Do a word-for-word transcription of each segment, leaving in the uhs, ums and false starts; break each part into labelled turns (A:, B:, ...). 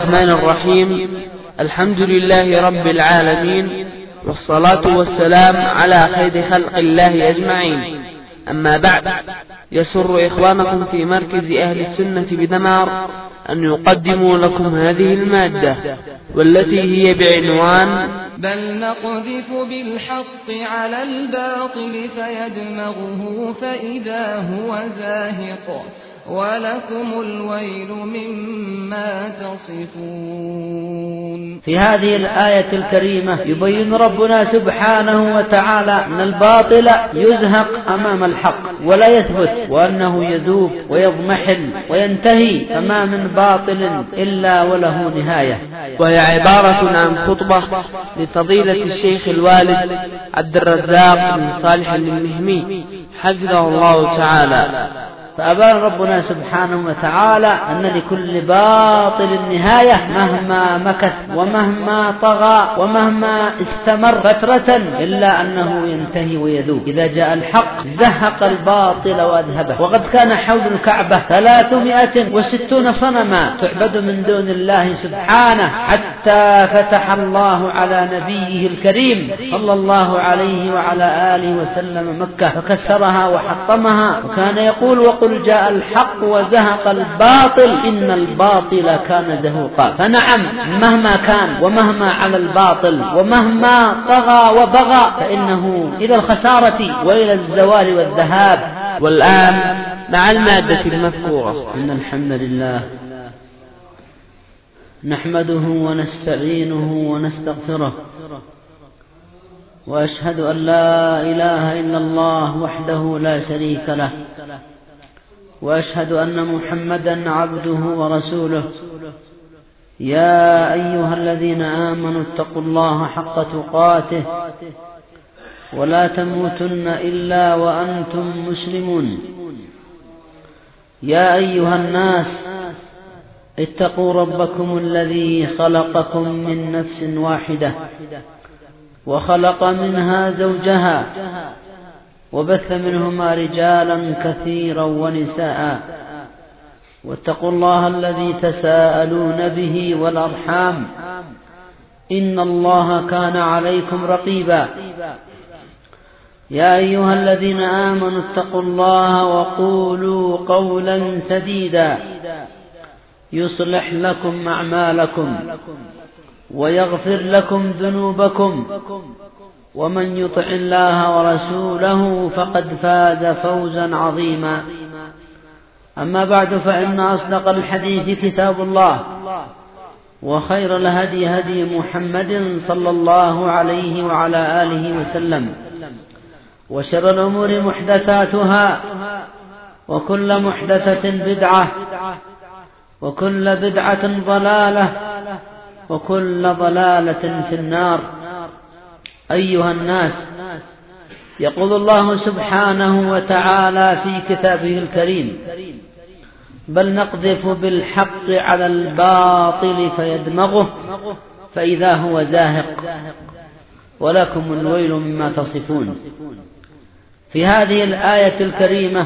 A: الرحمن الرحيم. الحمد لله رب العالمين، والصلاة والسلام على خير خلق الله أجمعين. أما بعد، يسر إخوانكم في مركز أهل السنة بدمار أن يقدموا لكم هذه المادة، والتي هي بعنوان
B: بل نقذف بالحق على الباطل فيدمغه فإذا هو زاهق ولكم الويل مما تصفون.
C: في هذه الآية الكريمة يبين ربنا سبحانه وتعالى أن الباطل يزهق أمام الحق ولا يثبت، وأنه يذوب ويضمحل وينتهي، فما من باطل إلا وله نهاية.
A: وهي عبارة عن خطبة لفضيلة الشيخ الوالد عبد الرزاق بن صالح المهمي حفظه الله تعالى.
C: فأبان ربنا سبحانه وتعالى أن لكل باطل نهاية، مهما مكث ومهما طغى ومهما استمر فترة إلا أنه ينتهي ويذوب. إذا جاء الحق زهق الباطل وأذهبه. وقد كان حول الكعبة ثلاثمائة وستون صنما تعبد من دون الله سبحانه، حتى فتح الله على نبيه الكريم صلى الله عليه وعلى آله وسلم مكة فكسرها وحطمها، وكان يقول: وقل جاء الحق وزهق الباطل إن الباطل كان زهوقا. فنعم، مهما كان ومهما على الباطل ومهما طغى وبغى فإنه إلى الخسارة وإلى الزوال والذهاب.
A: والآن مع المادة المذكورة.
C: إن الحمد لله نحمده ونستعينه ونستغفره، وأشهد أن لا إله إلا الله وحده لا شريك له، وأشهد أن محمدا عبده ورسوله. يا أيها الذين آمنوا اتقوا الله حق تقاته ولا تموتن إلا وأنتم مسلمون. يا أيها الناس اتقوا ربكم الذي خلقكم من نفس واحدة وخلق منها زوجها وبث منهما رجالا كثيرا ونساء، واتقوا الله الذي تساءلون به والأرحام إن الله كان عليكم رقيبا. يا أيها الذين آمنوا اتقوا الله وقولوا قولا سديدا يصلح لكم أعمالكم ويغفر لكم ذنوبكم، ومن يطع الله ورسوله فقد فاز فوزا عظيما. أما بعد، فإن أصدق الحديث كتاب الله، وخير الهدي هدي محمد صلى الله عليه وعلى آله وسلم، وشر الأمور محدثاتها، وكل محدثة بدعة، وكل بدعة ضلالة، وكل ضلالة في النار. أيها الناس، يقول الله سبحانه وتعالى في كتابه الكريم: بل نقذف بالحق على الباطل فيدمغه فإذا هو زاهق ولكم الويل مما تصفون. في هذه الآية الكريمة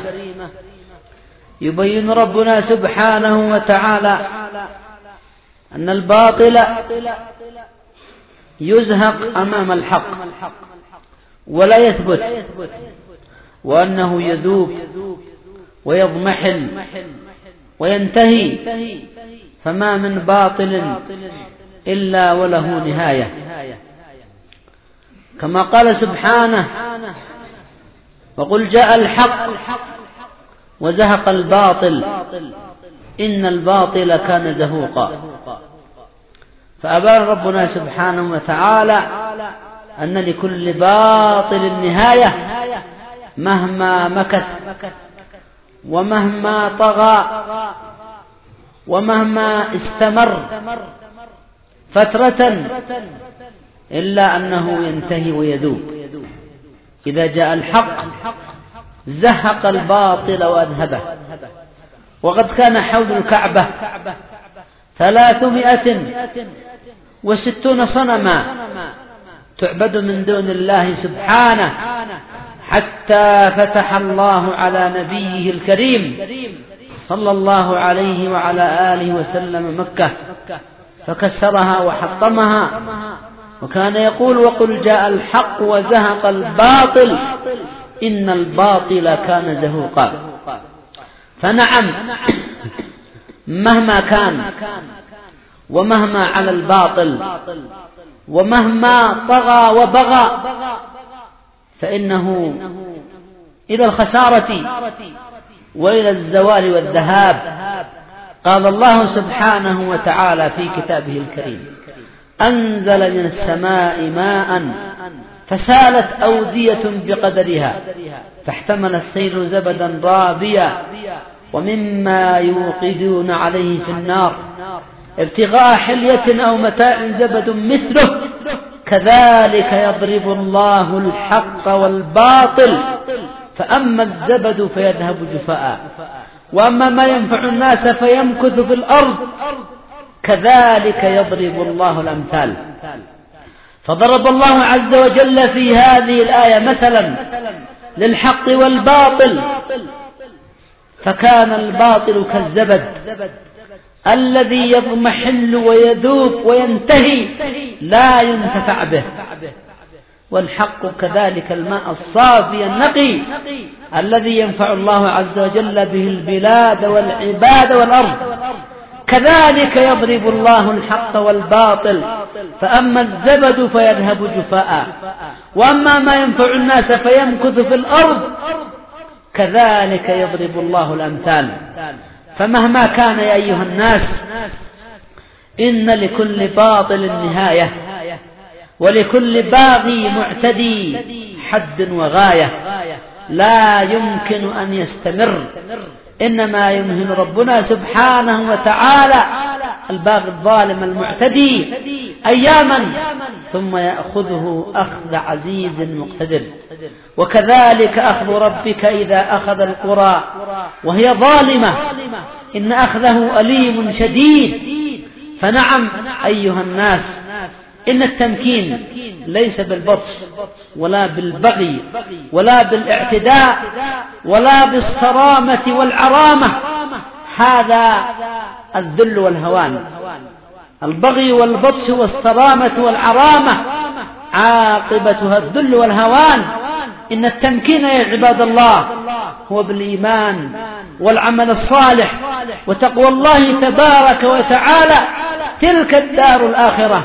C: يبين ربنا سبحانه وتعالى أن الباطل يزهق أمام الحق ولا يثبت، وأنه يذوب ويضمحل وينتهي، فما من باطل إلا وله نهاية. كما قال سبحانه: وقل جاء الحق وزهق الباطل إن الباطل كان زهوقا. فأبان ربنا سبحانه وتعالى أن لكل باطل نهاية، مهما مكث ومهما طغى ومهما استمر فترة إلا أنه ينتهي ويذوب. إذا جاء الحق زهق الباطل وأذهبه. وقد كان حول الكعبة ثلاثمائة وستون صنما تعبد من دون الله سبحانه، حتى فتح الله على نبيه الكريم صلى الله عليه وعلى آله وسلم مكة فكسرها وحطمها، وكان يقول وقل جاء الحق وزهق الباطل إن الباطل كان زهوقا. فنعم مهما كان ومهما على الباطل ومهما طغى وبغى فإنه إلى الخسارة وإلى الزوال والذهاب. قال الله سبحانه وتعالى في كتابه الكريم أنزل من السماء ماء فسالت أودية بقدرها فاحتمل السيل زبدا رابيا ومما يوقدون عليه في النار ابتغاء حلية أو متاع زبد مثله كذلك يضرب الله الحق والباطل فأما الزبد فيذهب جفاء وأما ما ينفع الناس فيمكث في الأرض كذلك يضرب الله الأمثال. فضرب الله عز وجل في هذه الآية مثلا للحق والباطل، فكان الباطل كالزبد الذي يضمحل ويذوب وينتهي لا ينتفع به، والحق كذلك الماء الصافي النقي الذي ينفع الله عز وجل به البلاد والعباد والأرض. كذلك يضرب الله الحق والباطل فأما الزبد فيذهب جفاء وأما ما ينفع الناس فيمكث في الأرض كذلك يضرب الله الأمثال. فمهما كان يا أيها الناس إن لكل باطل نهاية ولكل باغي معتدي حد وغاية لا يمكن أن يستمر، إنما يمهل ربنا سبحانه وتعالى الباغي الظالم المعتدي أياما ثم يأخذه أخذ عزيز مقتدر. وكذلك أخذ ربك إذا أخذ القرى وهي ظالمة إن أخذه أليم شديد. فنعم أيها الناس إن التمكين ليس بالبطش ولا بالبغي ولا بالاعتداء ولا بالصرامة والعرامة، هذا الذل والهوان. البغي والبطش والصرامة والعرامة عاقبتها الذل والهوان. إن التمكين يا عباد الله هو بالإيمان والعمل الصالح وتقوى الله تبارك وتعالى. تلك الدار الآخرة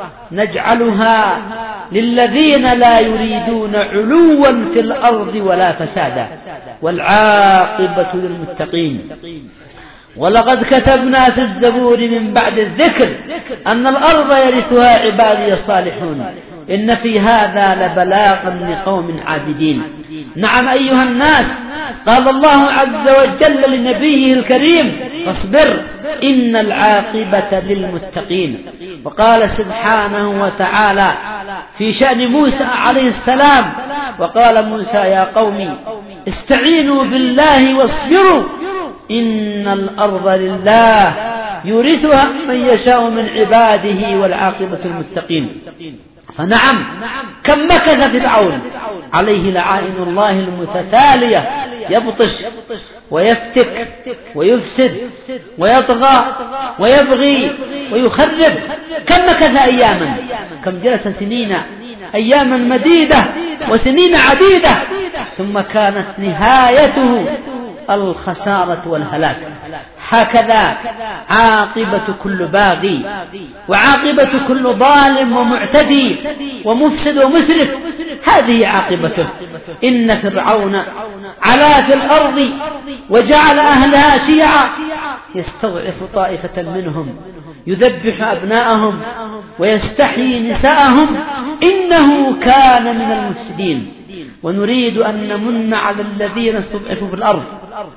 C: نجعلها للذين لا يريدون علوا في الأرض ولا فسادا والعاقبة للمتقين. ولقد كتبنا في الزبور من بعد الذكر أن الأرض يرثها عبادي الصالحون إن في هذا لبلاغا لقوم عابدين. نعم أيها الناس قال الله عز وجل لنبيه الكريم فاصبر إن العاقبة للمتقين. وقال سبحانه وتعالى في شأن موسى عليه السلام وقال موسى يا قوم استعينوا بالله واصبروا إن الأرض لله يورثها من يشاء من عباده والعاقبة المتقين. فنعم كم مكث فرعون عليه لعائن الله المتتالية يبطش ويفتك ويفسد ويطغى ويبغي ويخرب. كم مكث أياما، كم جلس سنين، أياما مديدة وسنين عديدة، ثم كانت نهايته الخسارة والهلاك. هكذا عاقبة كل باغي وعاقبة كل ظالم ومعتدي ومفسد ومسرف، هذه عاقبته. إن فرعون علا في الأرض وجعل أهلها شيعا يستضعف طائفة منهم يذبح أبناءهم ويستحيي نساءهم إنه كان من المفسدين. ونريد أن نمن على الذين استضعفوا في الأرض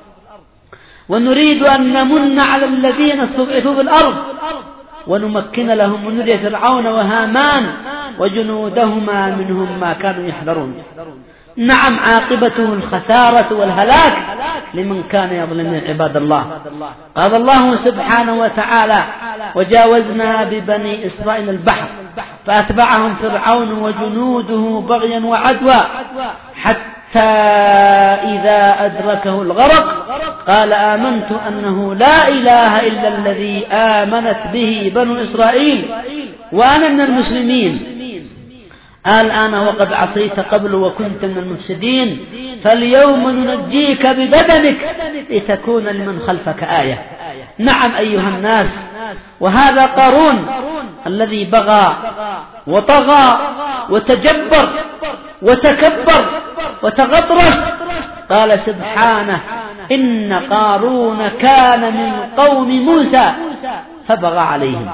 C: ونريد أن نمن على الذين استضعفوا في الأرض ونمكن لهم ونري فرعون وهامان وجنودهما منهم ما كانوا يحذرون. نعم عاقبته الخسارة والهلاك لمن كان يظلم عباد الله. قال الله سبحانه وتعالى وجاوزنا ببني إسرائيل البحر فأتبعهم فرعون وجنوده بغيا وعدوى حتى حتى إذا أدركه الغرق قال آمنت أنه لا إله إلا الذي آمنت به بنو إسرائيل وأنا من المسلمين. الآن وقد عصيت قبل وكنت من المفسدين فاليوم ننجيك ببدنك لتكون لمن خلفك آية. نعم أيها الناس، وهذا قارون الذي بغى وطغى وتجبر وتكبر وتغطرس. قال سبحانه إن قارون كان من قوم موسى فبغى عليهم.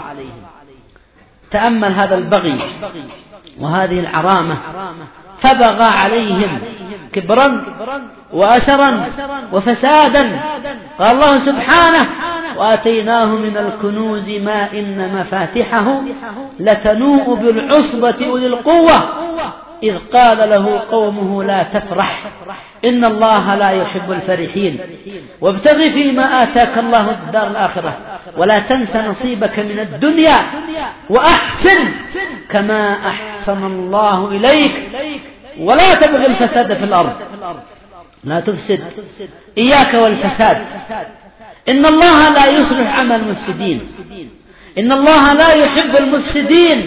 C: تأمل هذا البغي وهذه العرامة، فبغى عليهم كبرا وأسرا وفسادا. قال الله سبحانه وآتيناه من الكنوز ما إن مفاتحه لتنوء بالعصبة أولي القوة إذ قال له قومه لا تفرح إن الله لا يحب الفرحين وابتغ فيما آتاك الله الدار الآخرة ولا تنس نصيبك من الدنيا وأحسن كما أحسن الله إليك ولا تبغي الفساد في الأرض. لا تفسد، إياك والفساد. إن الله لا يصلح عمل المفسدين، إن الله لا يحب المفسدين.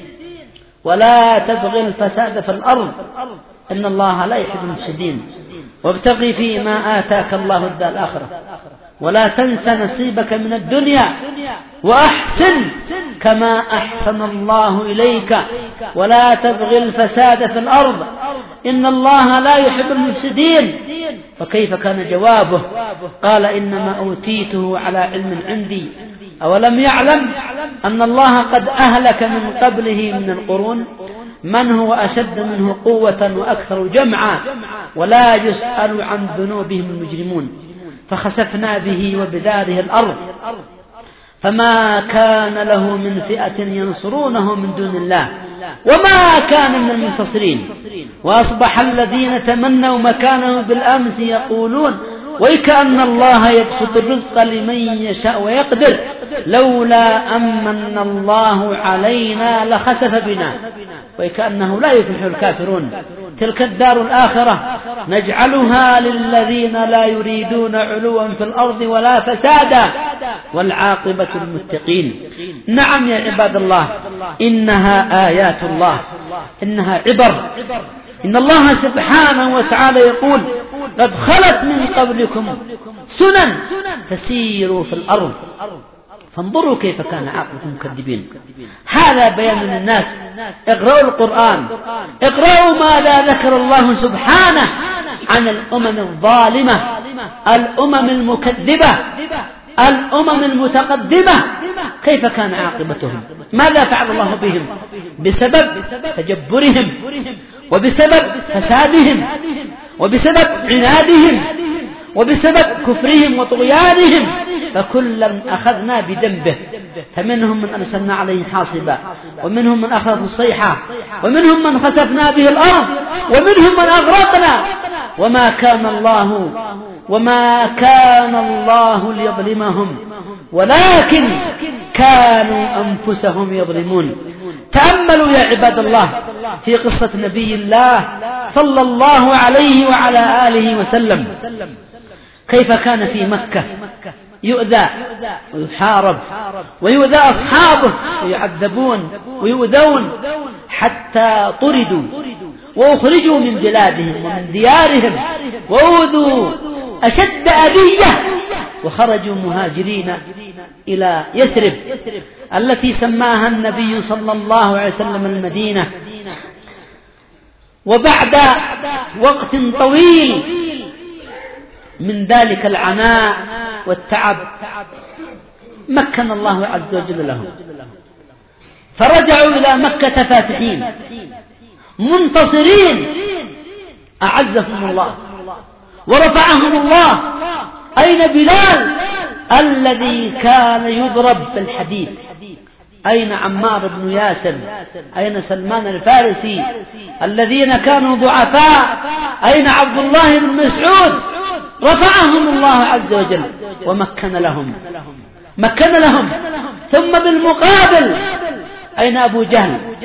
C: ولا تبغي الفساد في الأرض، إن الله لا يحب المفسدين. وابتغي فيما آتاك الله الدار الآخرة ولا تنس نصيبك من الدنيا وأحسن كما أحسن الله إليك ولا تبغي الفساد في الأرض إن الله لا يحب المفسدين. فكيف كان جوابه؟ قال إنما أوتيته على علم عندي أولم يعلم أن الله قد أهلك من قبله من القرون من هو أشد منه قوة وأكثر جمعا ولا يسأل عن ذنوبهم المجرمون. فخسفنا به وبداره الأرض فما كان له من فئة ينصرونه من دون الله وما كان من المنتصرين. وأصبح الذين تمنوا مكانه بالأمس يقولون وكأن الله يبسط الرزق لمن يشاء ويقدر لولا أمن الله علينا لخسف بنا وكأنه لا يفلح الكافرون. تلك الدار الآخرة نجعلها للذين لا يريدون علوا في الأرض ولا فسادا والعاقبة للمتقين. نعم يا عباد الله، إنها آيات الله، إنها عبر. إن الله سبحانه وتعالى يقول قد خلت من قبلكم سنن فسيروا في الأرض فانظروا كيف كان عاقبة المكذبين. هذا بيان للناس. اقرأوا القرآن، اقرأوا ماذا ذكر الله سبحانه عن الأمم الظالمة، الأمم المكذبة، الأمم المتقدمة، كيف كان عاقبتهم، ماذا فعل الله بهم بسبب تجبرهم وبسبب فسادهم وبسبب عنادهم وبسبب كفرهم وطغيانهم. فكلا أخذنا بذنبه فمنهم من أرسلنا عليه حاصبا ومنهم من أخذته الصيحة ومنهم من خسفنا به الأرض ومنهم من أغرقنا وما كان الله وما كان الله ليظلمهم ولكن كانوا أنفسهم يظلمون. تأملوا يا عباد الله في قصة نبي الله صلى الله عليه وعلى آله وسلم كيف كان في مكة يؤذى ويحارب ويؤذى أصحابه ويعذبون ويؤذون حتى طردوا وأخرجوا من بلادهم ومن ديارهم وأوذوا أشد أذية وخرجوا مهاجرين إلى يثرب التي سماها النبي صلى الله عليه وسلم المدينة. وبعد وقت طويل من ذلك العناء والتعب مكن الله عز وجل لهم فرجعوا إلى مكة فاتحين منتصرين. أعزهم الله ورفعهم الله. أين بلال الذي كان يضرب بالحديد؟ أين عمار بن ياسر؟ أين سلمان الفارسي الذين كانوا ضعفاء؟ أين عبد الله بن مسعود؟ رفعهم الله عز وجل ومكن لهم مكن لهم ثم بالمقابل أين أبو جهل؟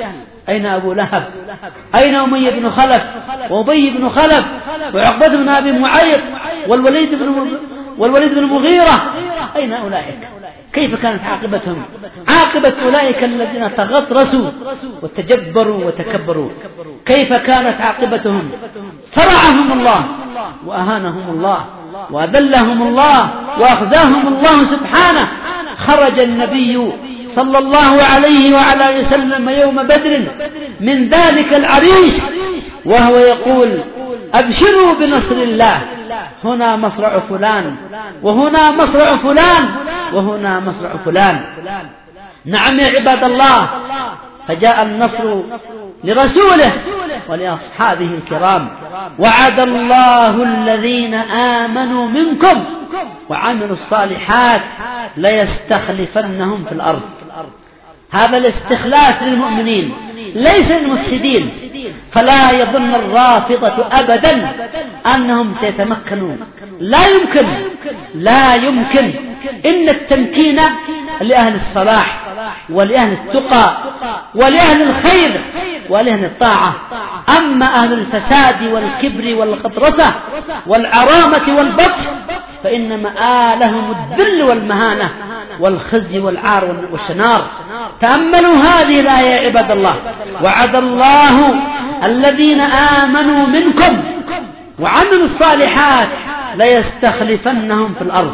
C: أين أبو لهب؟ أين أمية بن خلف وأبي بن خلف وعقبة بن أبي معيط والوليد بن والوليد بن المغيرة؟ أين أولئك؟ كيف كانت عاقبتهم؟ عاقبة أولئك الذين تغطرسوا وتجبروا وتكبروا، كيف كانت عاقبتهم؟ فرعهم الله وأهانهم الله وأذلهم الله وأخزاهم الله سبحانه. خرج النبي صلى الله عليه وعلى وسلم يوم بدر من ذلك العريش وهو يقول: أبشروا بنصر الله، هنا مصرع فلان وهنا مصرع فلان وهنا مصرع فلان. نعم يا عباد الله، فجاء النصر لرسوله ولأصحابه الكرام. وعد الله الذين آمنوا منكم وعملوا الصالحات ليستخلفنهم في الأرض. هذا الاستخلاف للمؤمنين ليس للمفسدين، فلا يظن الرافضة أبدا أنهم سيتمكنون، لا يمكن لا يمكن. إن التمكين لأهل الصلاح ولأهل التقى ولأهل الخير ولأهل الطاعة. أما أهل الفساد والكبر والغطرسة والعرامة والبطش فإن مآلهم الذل والمهانة والخزي والعار والشنار. تأملوا هذه الآية يا عباد الله: وعد الله الذين آمنوا منكم وعملوا الصالحات ليستخلفنهم في الأرض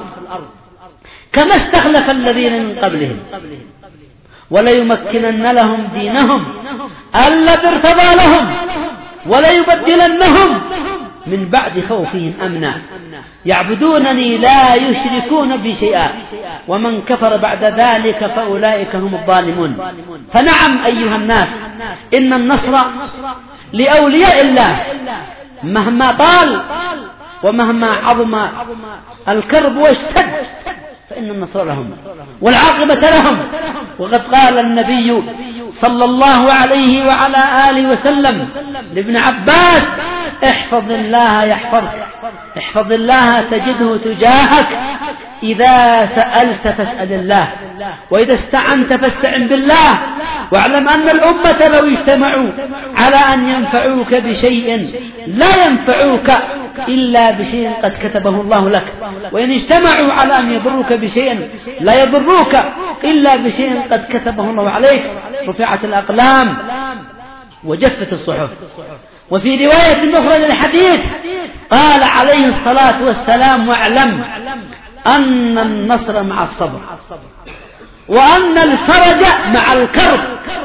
C: كما استخلف الذين من قبلهم وليمكنن لهم دينهم الذي ارتضى لهم وليبدلنهم من بعد خوفهم أمنا يعبدونني لا يشركون بي شيئا ومن كفر بعد ذلك فأولئك هم الظالمون. فنعم أيها الناس، إن النصر لأولياء الله مهما طال ومهما عظم الكرب واشتد فإن النصر لهم والعاقبة لهم. وقد قال النبي صلى الله عليه وعلى آله وسلم لابن عباس: احفظ الله يحفظك، احفظ الله تجده تجاهك، إذا سألت فاسأل الله، وإذا استعنت فاستعن بالله، واعلم أن الأمة لو اجتمعوا على أن ينفعوك بشيء لا ينفعوك إلا بشيء قد كتبه الله لك، وإن اجتمعوا على أن يضروك بشيء لا يضروك إلا بشيء قد كتبه الله عليك. رفعت الأقلام وجفت الصحف. وفي رواية أخرى للحديث قال عليه الصلاة والسلام: واعلم أن النصر مع الصبر، وأن الفرج مع الكرب،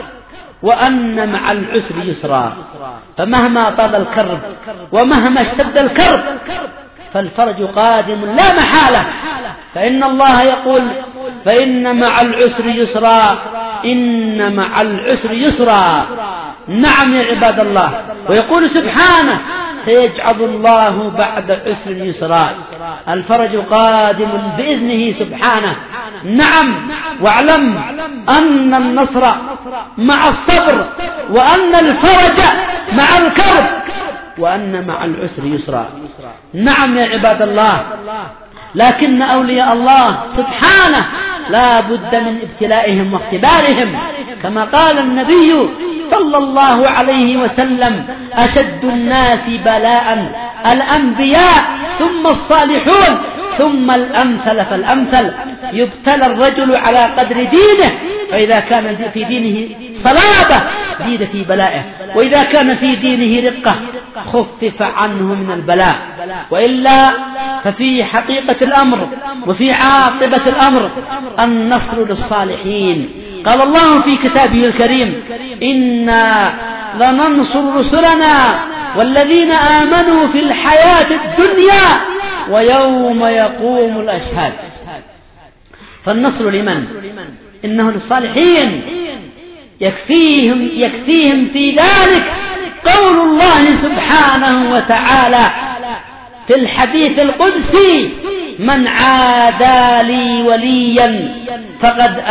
C: وأن مع العسر يسرا. فمهما طال الكرب ومهما اشتد الكرب فالفرج قادم لا محالة. فإن الله يقول: فإن مع العسر يسرا، إن مع العسر يسرا. نعم يا عباد الله. ويقول سبحانه: سيجعل الله بعد عسر يسرا. الفرج قادم بإذنه سبحانه. نعم، واعلم أن النصر مع الصبر، وأن الفرج مع الكرب، وأن مع العسر يسرا. نعم يا عباد الله، لكن أولياء الله سبحانه لا بد من ابتلائهم واختبارهم، كما قال النبي صلى الله عليه وسلم: أشد الناس بلاء الأنبياء ثم الصالحون ثم الأمثل فالأمثل. يبتلى الرجل على قدر دينه، فإذا كان في دينه صلابة زيد في بلائه، وإذا كان في دينه رقة خفف عنه من البلاء، وإلا ففي حقيقة الأمر وفي عاقبة الأمر النصر للصالحين. قال الله في كتابه الكريم: إنا لننصر رسلنا والذين آمنوا في الحياة الدنيا ويوم يقوم الأشهاد. فالنصر لمن؟ إنه للصالحين. يكفيهم, يكفيهم في ذلك قول الله سبحانه وتعالى في الحديث القدسي: من عادى لي وليا فقد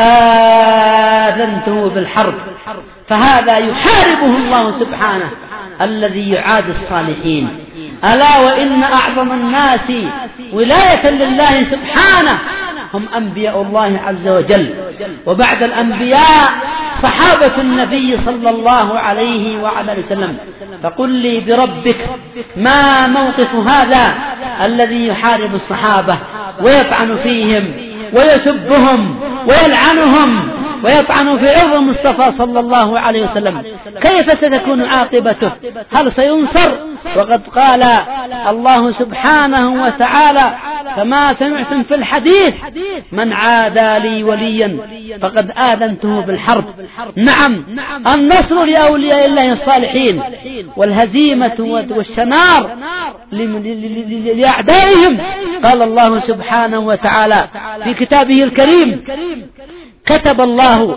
C: آذنته بالحرب. فهذا يحاربه الله سبحانه الذي يعاد الصالحين. ألا وإن أعظم الناس ولاية لله سبحانه هم أنبياء الله عز وجل، وبعد الأنبياء صحابة النبي صلى الله عليه وعلى وسلم. فقل لي بربك ما موقف هذا الذي يحارب الصحابة ويطعن فيهم ويسبهم ويلعنهم ويطعن في عرض المصطفى صلى الله عليه وسلم، كيف ستكون عاقبته؟ هل سينصر؟ وقد قال الله سبحانه وتعالى كما سمعتم في الحديث: من عادى لي وليا فقد آذنته بالحرب. نعم، النصر لأولياء الله الصالحين والهزيمة والشنار لأعدائهم. قال الله سبحانه وتعالى في كتابه الكريم: كتب الله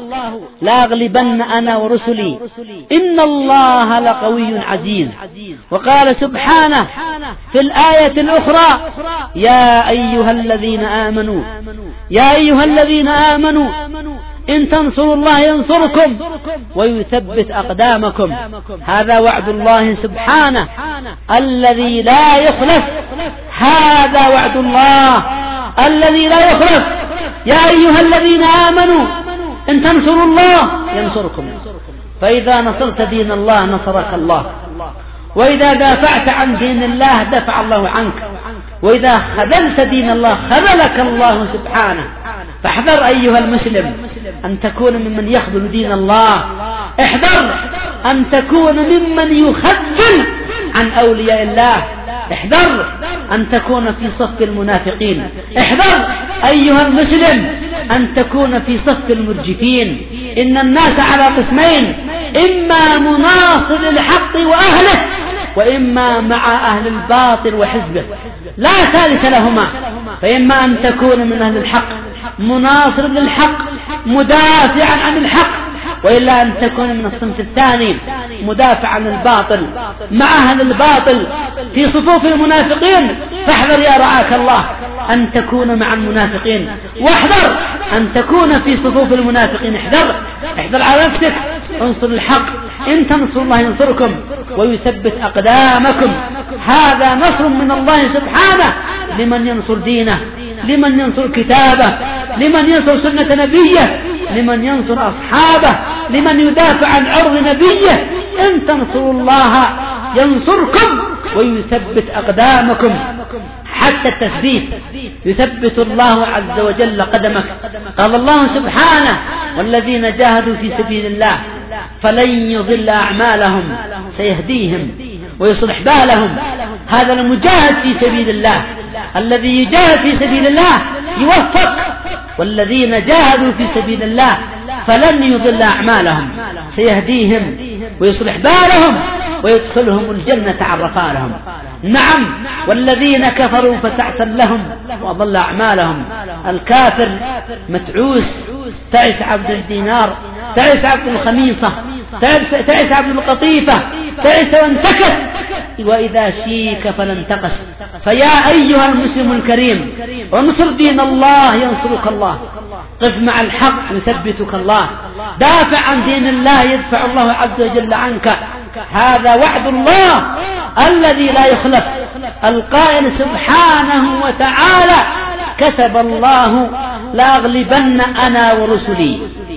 C: لأغلبن أنا ورسلي إن الله لقوي عزيز. وقال سبحانه في الآية الأخرى: يا أيها الذين آمنوا يا أيها الذين آمنوا إن تنصروا الله ينصركم ويثبت أقدامكم. هذا وعد الله سبحانه الذي لا يخلف. هذا وعد الله الذي لا يخلف. يا أيها الذين آمنوا إن تنصروا الله ينصركم. فإذا نصرت دين الله نصرك الله، وإذا دافعت عن دين الله دفع الله عنك، وإذا خذلت دين الله خذلك الله سبحانه. فاحذر أيها المسلم أن تكون ممن يخذل دين الله. احذر أن تكون ممن يخذل عن أولياء الله. احذر أن تكون في صف المنافقين. احذر أيها المسلم أن تكون في صف المرجفين. إن الناس على قسمين: إما مناصر للحق وأهله، وإما مع أهل الباطل وحزبه، لا ثالث لهما. فإما أن تكون من أهل الحق مناصر للحق مدافعا عن الحق، وإلا أن تكون من الصنف الثاني مدافع عن الباطل مع أهل الباطل في صفوف المنافقين. فاحذر يا رعاك الله أن تكون مع المنافقين، واحذر أن تكون في صفوف المنافقين. احذر احذر على نفسك. انصر الحق، إن تنصروا الله ينصركم ويثبت أقدامكم. هذا نصر من الله سبحانه لمن ينصر دينه، لمن ينصر كتابه، لمن ينصر سنة نبيه، لمن ينصر أصحابه، لمن يدافع عن عرض نبيه. إن تنصروا الله ينصركم ويثبت أقدامكم. حتى التثبيت يثبت الله عز وجل قدمك. قال الله سبحانه: والذين جاهدوا في سبيل الله فلن يضل أعمالهم سيهديهم ويصلح بالهم. هذا المجاهد في سبيل الله، الذي يجاهد في سبيل الله يوفق. والذين جاهدوا في سبيل الله فلن يضل أعمالهم سيهديهم ويصلح بالهم ويدخلهم الجنة عرفا لهم. نعم، والذين كفروا فتعسا لهم وأضل أعمالهم. الكافر متعوس، تعس عبد الدينار، تعس عبد الخميصة، تعس, تعس عبد القطيفة، تعس وانتكس، وإذا شيك فلانتقس. فيا أيها المسلم الكريم، انصر دين الله ينصرك الله. قف مع الحق يثبتك الله. دافع عن دين الله يدفع الله عز وجل عنك. هذا وعد الله الذي لا يخلف. القائل سبحانه وتعالى: كتب الله لأغلبن أنا ورسلي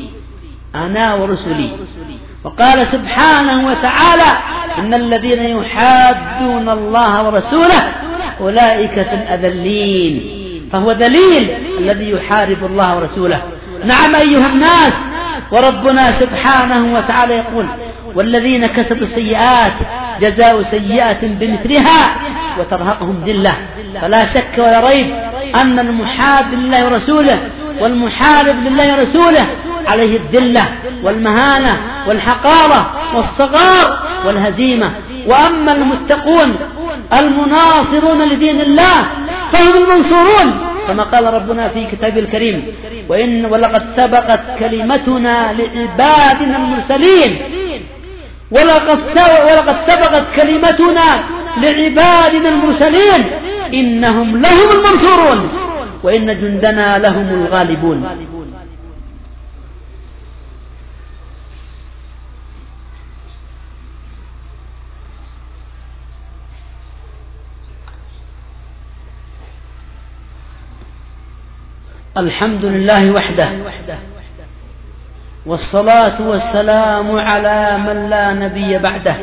C: أنا ورسلي. وقال سبحانه وتعالى: إن الذين يحادون الله ورسوله أولئك في الأذلين. فهو ذليل الذي يحارب الله ورسوله. نعم أيها الناس، وربنا سبحانه وتعالى يقول: والذين كسبوا السيئات جزاء سيئة بمثلها وترهقهم ذلة. فلا شك ولا ريب أن المحاد لله ورسوله والمحارب لله ورسوله عليه الذلة والمهانة والحقارة والصغار والهزيمة. وأما المتقون المناصرون لدين الله فهم المنصورون، كما قال ربنا في كتابه الكريم: وإن ولقد سبقت كلمتنا لعبادنا المرسلين ولقد ولقد سبقت كلمتنا لعبادنا المرسلين إنهم لهم المنصورون وإن جندنا لهم الغالبون. الحمد لله وحده والصلاة والسلام على من لا نبي بعده.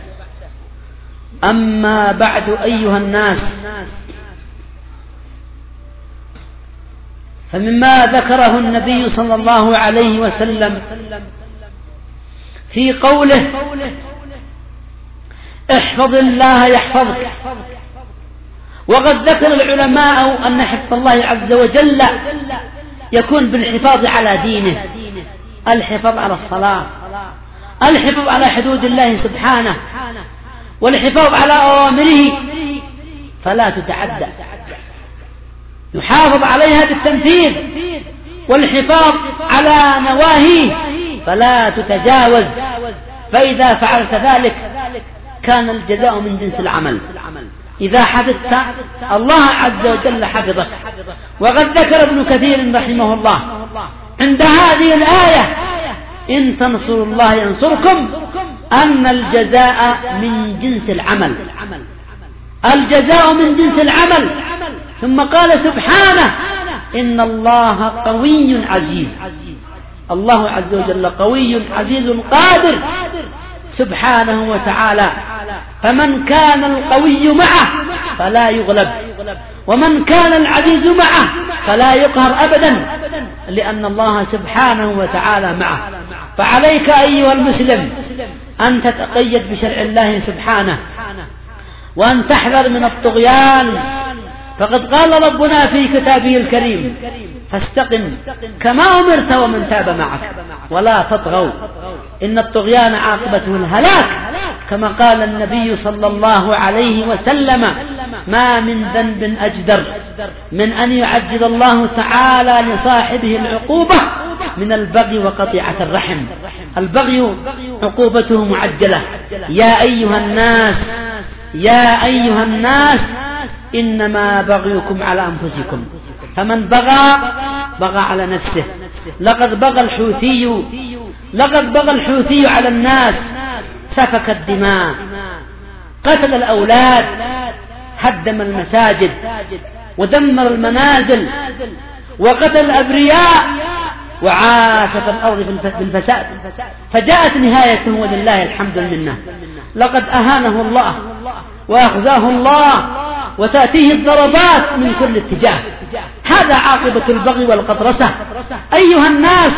C: أما بعد أيها الناس، فمما ذكره النبي صلى الله عليه وسلم في قوله: احفظ الله يحفظك. وقد ذكر العلماء أن حفظ الله عز وجل يكون بالحفاظ على دينه، الحفاظ على الصلاة، الحفاظ على حدود الله سبحانه، والحفاظ على أوامره فلا تتعدى، يحافظ عليها بالتنفيذ، والحفاظ على نواهيه فلا تتجاوز. فإذا فعلت ذلك كان الجزاء من جنس العمل. إذا حفظت الله عز وجل حفظك. وقد ذكر ابن كثير رحمه الله عند هذه الآية: إن تنصروا الله ينصركم، أن الجزاء من جنس العمل، الجزاء من جنس العمل. ثم قال سبحانه: إن الله قوي عزيز. الله عز وجل قوي عزيز قادر سبحانه وتعالى، فمن كان القوي معه فلا يغلب، ومن كان العزيز معه فلا يقهر أبدا، لأن الله سبحانه وتعالى معه. فعليك أيها المسلم أن تتقيد بشرع الله سبحانه، وأن تحذر من الطغيان. فقد قال ربنا في كتابه الكريم: فاستقم كما أمرت ومن تاب معك ولا تطغوا إن الطغيان عاقبته الهلاك. كما قال النبي صلى الله عليه وسلم: ما من ذنب أجدر من أن يعجل الله تعالى لصاحبه العقوبة من البغي وقطيعة الرحم. البغي عقوبته معجلة. يا أيها الناس يا أيها الناس إنما بغيكم على أنفسكم، فمن بغى بغى على نفسه. لقد بغى الحوثي لقد بغى الحوثي على الناس، سفك الدماء، قتل الأولاد، هدم المساجد، ودمر المنازل، وقتل الأبرياء، وعاش في الأرض بالفساد. فجاءت نهايته ولله الحمد منه. لقد أهانه الله وأخزاه الله، وتأتيه الضربات من كل اتجاه. هذا عاقبة البغي والقطرسة. أيها الناس،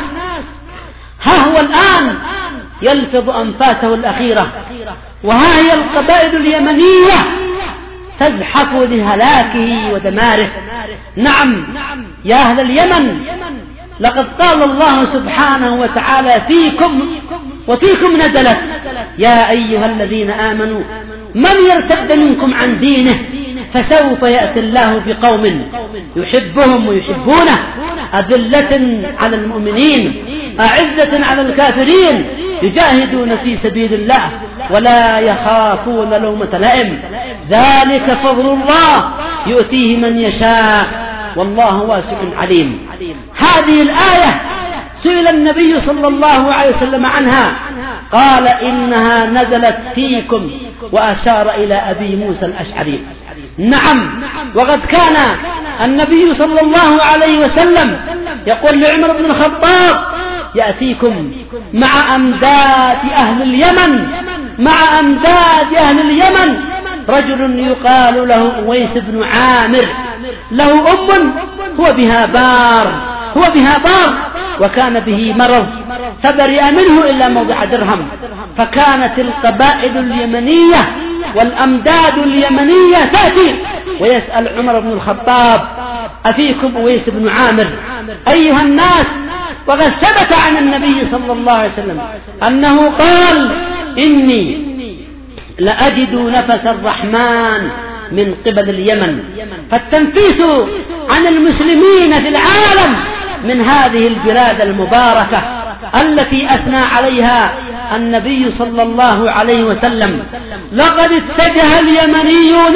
C: ها هو الآن يلفظ أنفاسه الأخيرة، وها هي القبائل اليمنية تزحف لهلاكه ودماره. نعم يا أهل اليمن، لقد قال الله سبحانه وتعالى فيكم وفيكم نزلت: يا أيها الذين آمنوا من يرتد منكم عن دينه فسوف يأتي الله بقوم يحبهم ويحبونه، أذلة على المؤمنين أعزة على الكافرين، يجاهدون في سبيل الله ولا يخافون لومة لائم. ذلك فضل الله يؤتيه من يشاء والله واسع عليم. هذه الآية سئل النبي صلى الله عليه وسلم عنها، قال: إنها نزلت فيكم، وأشار إلى أبي موسى الأشعري. نعم، وقد كان النبي صلى الله عليه وسلم يقول لعمر بن الخطاب: يأتيكم مع أمداد أهل اليمن مع أمداد أهل اليمن رجل يقال له أويس بن عامر، له أم هو بها بار هو بها بار وكان به مرض، فبرئ منه إلا موضع درهم. فكانت القبائل اليمنية والأمداد اليمنية تأتي ويسأل عمر بن الخطاب: أفيكم أويس بن عامر؟ أيها الناس، وقد ثبت عن النبي صلى الله عليه وسلم أنه قال: إني لأجد نفس الرحمن من قبل اليمن. فالتنفيس عن المسلمين في العالم من هذه البلاد المباركة التي أثنى عليها النبي صلى الله عليه وسلم. لقد اتجه اليمنيون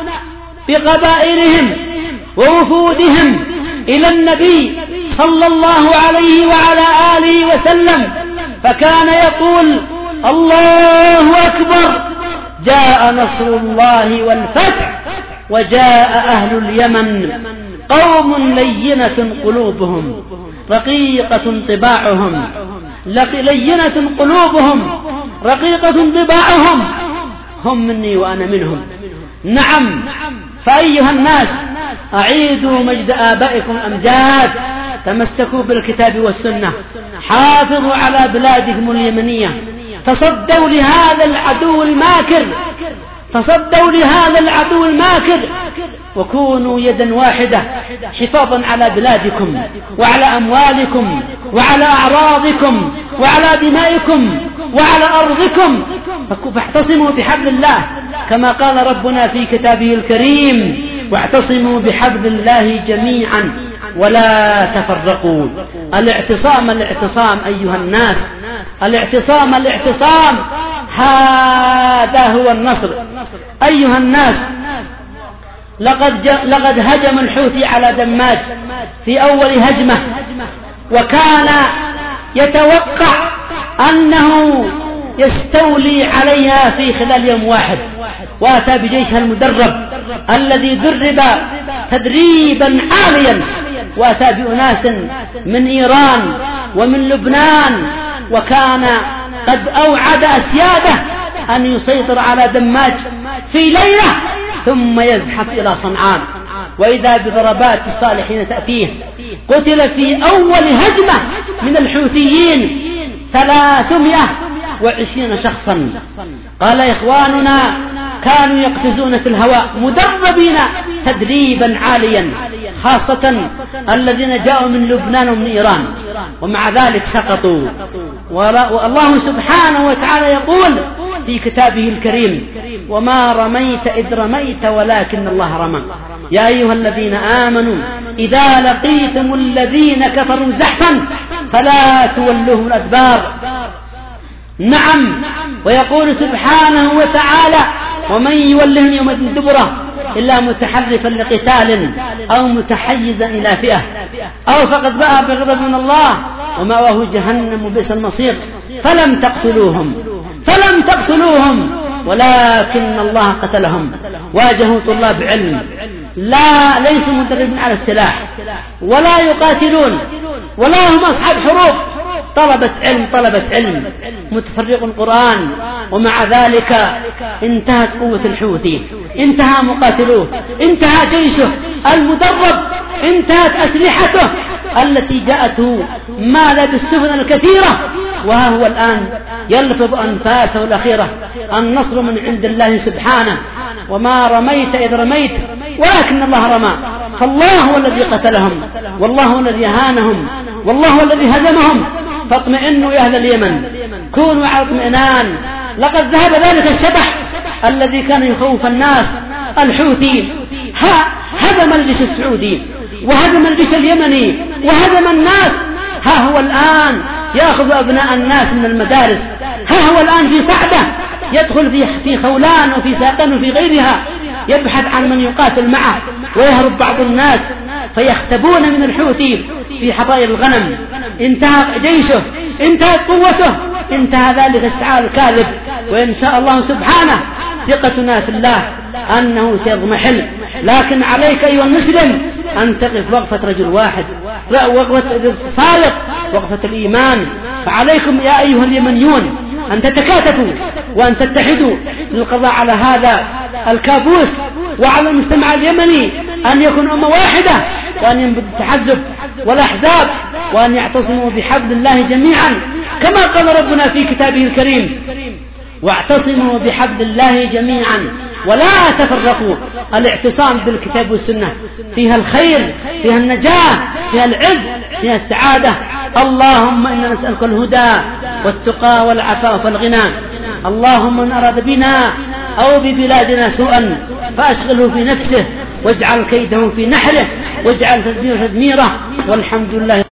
C: بقبائلهم ووفودهم إلى النبي صلى الله عليه وعلى آله وسلم، فكان يقول: الله أكبر، جاء نصر الله والفتح، وجاء أهل اليمن قوم لينة قلوبهم رقيقة طباعهم لينة قلوبهم رقيقة طباعهم، هم مني وأنا منهم. نعم، فأيها الناس أعيدوا مجد آبائكم الأمجاد، تمسكوا بالكتاب والسنة، حافظوا على بلادهم اليمنية، تصدوا لهذا العدو الماكر، تصدوا لهذا العدو الماكر، وكونوا يدا واحدة حفاظا على بلادكم وعلى أموالكم وعلى أعراضكم وعلى دمائكم وعلى أرضكم. فاعتصموا بحبل الله كما قال ربنا في كتابه الكريم: واعتصموا بحبل الله جميعا ولا تفرقوا. الاعتصام الاعتصام أيها الناس، الاعتصام الاعتصام، هذا هو النصر. أيها الناس، لقد, لقد هجم الحوثي على دماج في أول هجمة، وكان يتوقع أنه يستولي عليها في خلال يوم واحد، وأتى بجيشها المدرب الذي درب تدريبا عاليا، وأتى بأناس من إيران ومن لبنان، وكان قد أوعد أسياده أن يسيطر على دماج في ليلة ثم يزحف إلى صنعاء، وإذا بضربات الصالحين تأتيه. قتل في أول هجمة من الحوثيين ثلاثمائة وعشرين شخصا. قال إخواننا كانوا يقفزون في الهواء مدربين تدريبا عاليا، خاصة الذين جاءوا من لبنان ومن إيران، ومع ذلك سقطوا. والله سبحانه وتعالى يقول في كتابه الكريم: وما رميت إذ رميت ولكن الله رمى. يا أيها الذين آمنوا إذا لقيتم الذين كفروا زحفا فلا تولوهم الأدبار. نعم، ويقول سبحانه وتعالى: ومن يولهم يوم دبره إلا متحرفا لقتال أو متحيزا إلى فئة أو فقد باء بغضب من الله ومأواه جهنم وبئس المصير. فلم تقتلوهم فلم تقتلوهم ولكن الله قتلهم. واجهوا طلاب علم، لا ليسوا مدربين على السلاح ولا يقاتلون ولا هم أصحاب حروب، طلبة علم طلبة علم متفرق القرآن، ومع ذلك انتهت قوة الحوثي، انتهى مقاتلوه، انتهى جيشه المدرب، انتهت أسلحته التي جاءته ماذا بالسفن الكثيرة، وها هو الآن يلفظ أنفاسه الأخيرة. النصر من عند الله سبحانه. وما رميت إذ رميت ولكن الله رمى. فالله هو الذي قتلهم، والله هو الذي هانهم، والله هو الذي هزمهم. فاطمئنوا يا أهل اليمن، كونوا على اطمئنان. لقد ذهب ذلك الشبح الذي كان يخوف الناس، الحوثي هزم الجيش السعودي وهزم الجيش اليمني وهزم الناس. ها هو الآن يأخذ أبناء الناس من المدارس، ها هو الآن في صعدة يدخل في في خولان وفي ساقن وفي غيرها، يبحث عن من يقاتل معه، ويهرب بعض الناس فيختبون من الحوثي في حظائر الغنم. انتهى جيشه، انتهت قوته، انتهى ذلك الشعار الكاذب. وإن شاء الله سبحانه ثقتنا في الله أنه سيضمحل. لكن عليك أيها المسلم أن تقف وقفة رجل واحد، وقفة صادق، وقفة الإيمان. فعليكم يا أيها اليمنيون أن تتكاتفوا وأن تتحدوا للقضاء على هذا الكابوس، وعلى المجتمع اليمني أن يكون أمة واحدة، وأن ينبذ التحزب والأحزاب، وأن يعتصموا بحبل الله جميعا كما قال ربنا في كتابه الكريم: واعتصموا بحبل الله جميعا ولا تفرقوا. الاعتصام بالكتاب والسنة فيها الخير، فيها النجاة، فيها العز، فيها السعادة. اللهم إنا نسألك الهدى والتقى والعفاف والغنى. اللهم من أراد بنا أو ببلادنا سوءا فأشغله في نفسه، واجعل كيده في نحره، واجعل تدميره تدميره. والحمد لله.